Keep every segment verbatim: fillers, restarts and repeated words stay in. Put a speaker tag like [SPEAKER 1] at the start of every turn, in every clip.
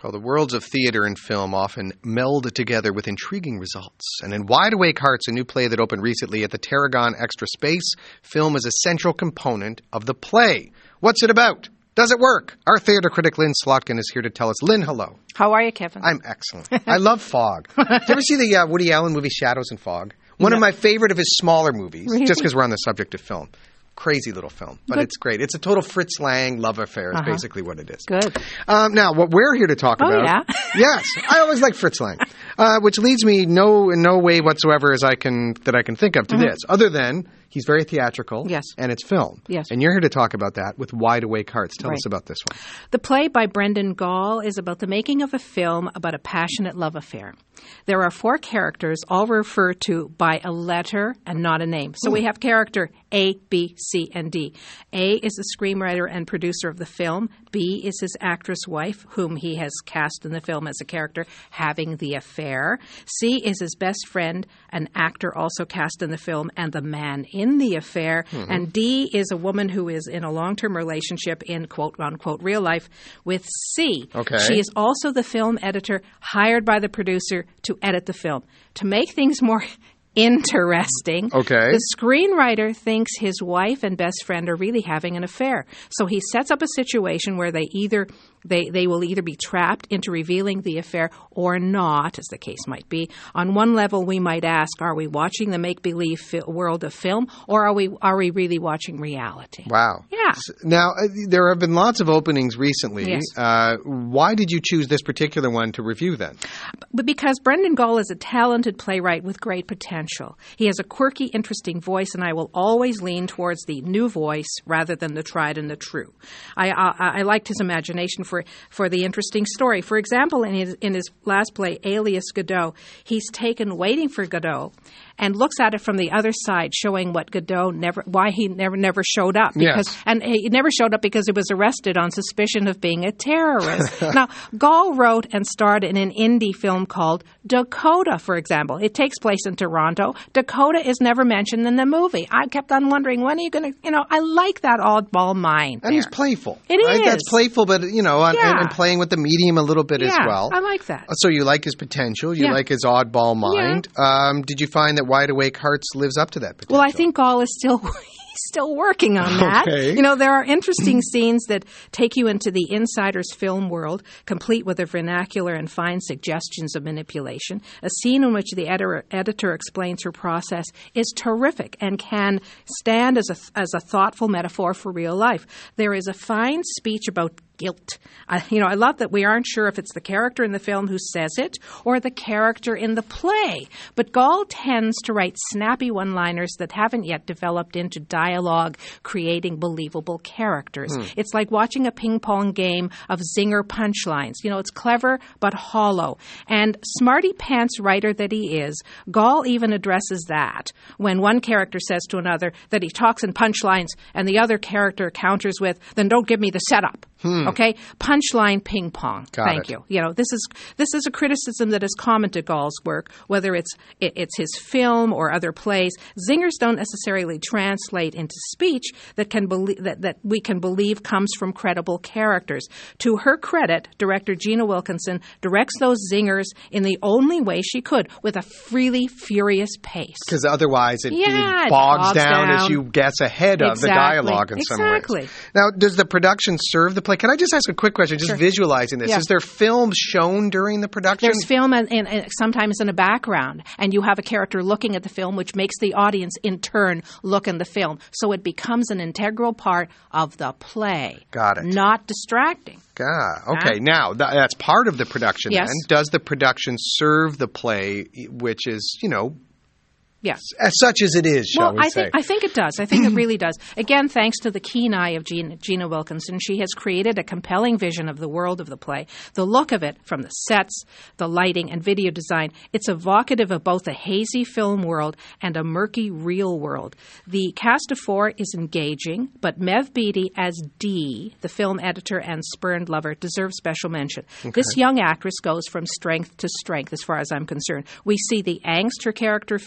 [SPEAKER 1] Well, the worlds of theater and film often meld together with intriguing results. And in Wide Awake Hearts, a new play that opened recently at the Tarragon Extra Space, film is a central component of the play. What's it about? Does it work? Our theater critic Lynn Slotkin is here to tell us. Lynn, hello.
[SPEAKER 2] How are you, Kevin?
[SPEAKER 1] I'm excellent. I love fog. Did you ever see the uh, Woody Allen movie Shadows and Fog? One no. of my favorite of his smaller movies, really? Just because we're on the subject of film. Crazy little film, but Good. It's great. It's a total Fritz Lang love affair is uh-huh. basically what it is.
[SPEAKER 2] Good.
[SPEAKER 1] Um, now, what we're here to talk
[SPEAKER 2] oh,
[SPEAKER 1] about...
[SPEAKER 2] yeah?
[SPEAKER 1] Yes. I always like Fritz Lang, uh, which leads me no in no way whatsoever as I can that I can think of to mm-hmm. this, other than he's very theatrical
[SPEAKER 2] yes.
[SPEAKER 1] and it's film.
[SPEAKER 2] Yes.
[SPEAKER 1] And you're here to talk about that with Wide Awake Hearts. Tell
[SPEAKER 2] right.
[SPEAKER 1] us about this one.
[SPEAKER 2] The play by Brendan Gall is about the making of a film about a passionate love affair. There are four characters, all referred to by a letter and not a name. So Ooh. we have character A, B, C, and D. A is the screenwriter and producer of the film. B is his actress wife, whom he has cast in the film as a character having the affair. C is his best friend, an actor also cast in the film, and the man in the affair. Mm-hmm. And D is a woman who is in a long-term relationship in quote-unquote real life with C.
[SPEAKER 1] Okay.
[SPEAKER 2] She is also the film editor hired by the producer to edit the film. To make things more interesting,
[SPEAKER 1] okay.
[SPEAKER 2] the screenwriter thinks his wife and best friend are really having an affair. So he sets up a situation where they either they, they will either be trapped into revealing the affair or not, as the case might be. On one level, we might ask, are we watching the make-believe fi- world of film, or are we are we really watching reality?
[SPEAKER 1] Wow.
[SPEAKER 2] Yeah.
[SPEAKER 1] Now, uh, there have been lots of openings recently.
[SPEAKER 2] Yes.
[SPEAKER 1] Uh, why did you choose this particular one to review then?
[SPEAKER 2] But because Brendan Gall is a talented playwright with great potential. He has a quirky, interesting voice, and I will always lean towards the new voice rather than the tried and the true. I, I, I liked his imagination for, for the interesting story. For example, in his, in his last play, Alias Godot, he's taken Waiting for Godot and looks at it from the other side, showing what Godot never, why he never, never showed up. Because,
[SPEAKER 1] yes.
[SPEAKER 2] And he never showed up because he was arrested on suspicion of being a terrorist. Now, Gall wrote and starred in an indie film called Dakota, for example. It takes place in Toronto. Dakota is never mentioned in the movie. I kept on wondering, when are you going to, you know, I like that oddball mind there.
[SPEAKER 1] And he's playful.
[SPEAKER 2] It
[SPEAKER 1] right?
[SPEAKER 2] is.
[SPEAKER 1] That's playful, but, you know, and,
[SPEAKER 2] yeah.
[SPEAKER 1] and playing with the medium a little bit
[SPEAKER 2] yeah,
[SPEAKER 1] as well.
[SPEAKER 2] I like that.
[SPEAKER 1] So you like his potential. You
[SPEAKER 2] yeah.
[SPEAKER 1] like his oddball mind.
[SPEAKER 2] Yeah.
[SPEAKER 1] Um, did you find that Wide Awake Hearts lives up to that potential?
[SPEAKER 2] Well, I think Gall is still... still working on that.
[SPEAKER 1] Okay.
[SPEAKER 2] You know, there are interesting scenes that take you into the insider's film world, complete with a vernacular and fine suggestions of manipulation. A scene in which the editor, editor explains her process is terrific and can stand as a, as a thoughtful metaphor for real life. There is a fine speech about guilt. Uh, you know, I love that we aren't sure if it's the character in the film who says it or the character in the play. But Gall tends to write snappy one-liners that haven't yet developed into dialogue, creating believable characters. Hmm. It's like watching a ping-pong game of zinger punchlines. You know, it's clever but hollow. And smarty pants writer that he is, Gall even addresses that when one character says to another that he talks in punchlines and the other character counters with, then don't give me the setup.
[SPEAKER 1] Hmm.
[SPEAKER 2] Okay, punchline ping pong.
[SPEAKER 1] Got
[SPEAKER 2] Thank
[SPEAKER 1] it.
[SPEAKER 2] you. You know, this is this is a criticism that is common to Gall's work, whether it's it, it's his film or other plays. Zingers don't necessarily translate into speech that can believe that, that we can believe comes from credible characters. To her credit, director Gina Wilkinson directs those zingers in the only way she could, with a freely furious pace.
[SPEAKER 1] Because otherwise it,
[SPEAKER 2] yeah,
[SPEAKER 1] it bogs,
[SPEAKER 2] bogs
[SPEAKER 1] down,
[SPEAKER 2] down
[SPEAKER 1] as you guess ahead of
[SPEAKER 2] exactly.
[SPEAKER 1] the dialogue in
[SPEAKER 2] exactly.
[SPEAKER 1] some ways.
[SPEAKER 2] Exactly.
[SPEAKER 1] Now, does the production serve the play? Can I just ask a quick question, just
[SPEAKER 2] sure.
[SPEAKER 1] visualizing this?
[SPEAKER 2] Yeah.
[SPEAKER 1] Is there film shown during the production?
[SPEAKER 2] There's film and, and, and sometimes in a background, and you have a character looking at the film, which makes the audience in turn look in the film. So it becomes an integral part of the play.
[SPEAKER 1] Got it.
[SPEAKER 2] Not distracting.
[SPEAKER 1] Ah, okay. Huh? Now, th- that's part of the production
[SPEAKER 2] yes.
[SPEAKER 1] then. Does the production serve the play, which is, you know,
[SPEAKER 2] Yes.
[SPEAKER 1] As such as it is, shall
[SPEAKER 2] well,
[SPEAKER 1] we
[SPEAKER 2] I
[SPEAKER 1] say.
[SPEAKER 2] think I think it does. I think it really does. Again, thanks to the keen eye of Gina, Gina Wilkinson, she has created a compelling vision of the world of the play. The look of it, from the sets, the lighting, and video design, it's evocative of both a hazy film world and a murky real world. The cast of four is engaging, but Mev Beatty as Dee, the film editor and spurned lover, deserves special mention. Okay. This young actress goes from strength to strength, as far as I'm concerned. We see the angst her character feels when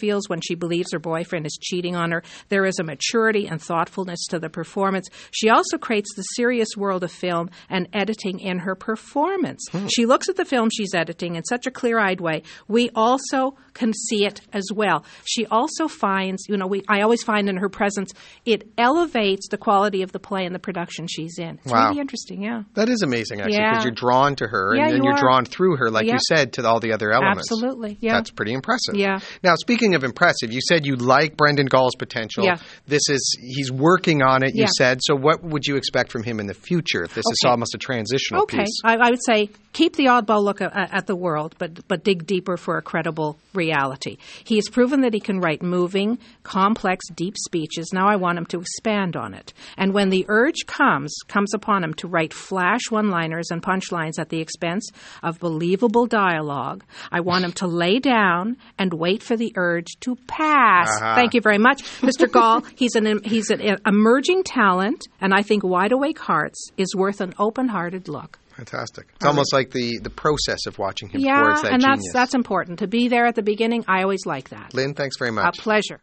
[SPEAKER 2] she believes her boyfriend is cheating on her. There is a maturity and thoughtfulness to the performance. She also creates the serious world of film and editing in her performance. Hmm. She looks at the film she's editing in such a clear-eyed way. We also can see it as well. She also finds, you know, we I always find in her presence, it elevates the quality of the play and the production she's in. It's
[SPEAKER 1] wow.
[SPEAKER 2] really interesting, yeah.
[SPEAKER 1] That is amazing, actually, because
[SPEAKER 2] yeah.
[SPEAKER 1] you're drawn to her,
[SPEAKER 2] yeah,
[SPEAKER 1] and then
[SPEAKER 2] you
[SPEAKER 1] you're
[SPEAKER 2] are.
[SPEAKER 1] drawn through her, like
[SPEAKER 2] yep.
[SPEAKER 1] you said, to all the other elements.
[SPEAKER 2] Absolutely, yeah.
[SPEAKER 1] That's pretty impressive.
[SPEAKER 2] Yeah.
[SPEAKER 1] Now, speaking of impressive, you said you like Brendan Gall's potential.
[SPEAKER 2] Yeah.
[SPEAKER 1] This is, he's working on it, you
[SPEAKER 2] yeah.
[SPEAKER 1] said. So what would you expect from him in the future if this
[SPEAKER 2] okay.
[SPEAKER 1] is almost a transitional
[SPEAKER 2] okay.
[SPEAKER 1] piece?
[SPEAKER 2] I, I would say keep the oddball look at, at the world, but but dig deeper for a credible reality. He has proven that he can write moving, complex, deep speeches. Now I want him to expand on it. And when the urge comes, comes upon him to write flash one-liners and punchlines at the expense of believable dialogue, I want him to lay down and wait for the urge to pass.
[SPEAKER 1] Uh-huh.
[SPEAKER 2] Thank you very much, Mister Gall. He's an he's an emerging talent, and I think Wide Awake Hearts is worth an open-hearted look.
[SPEAKER 1] Fantastic. It's All almost right. like the, the process of watching him
[SPEAKER 2] yeah,
[SPEAKER 1] towards that
[SPEAKER 2] and
[SPEAKER 1] genius.
[SPEAKER 2] that's that's important. To be there at the beginning, I always like that.
[SPEAKER 1] Lynn, thanks very much.
[SPEAKER 2] A pleasure.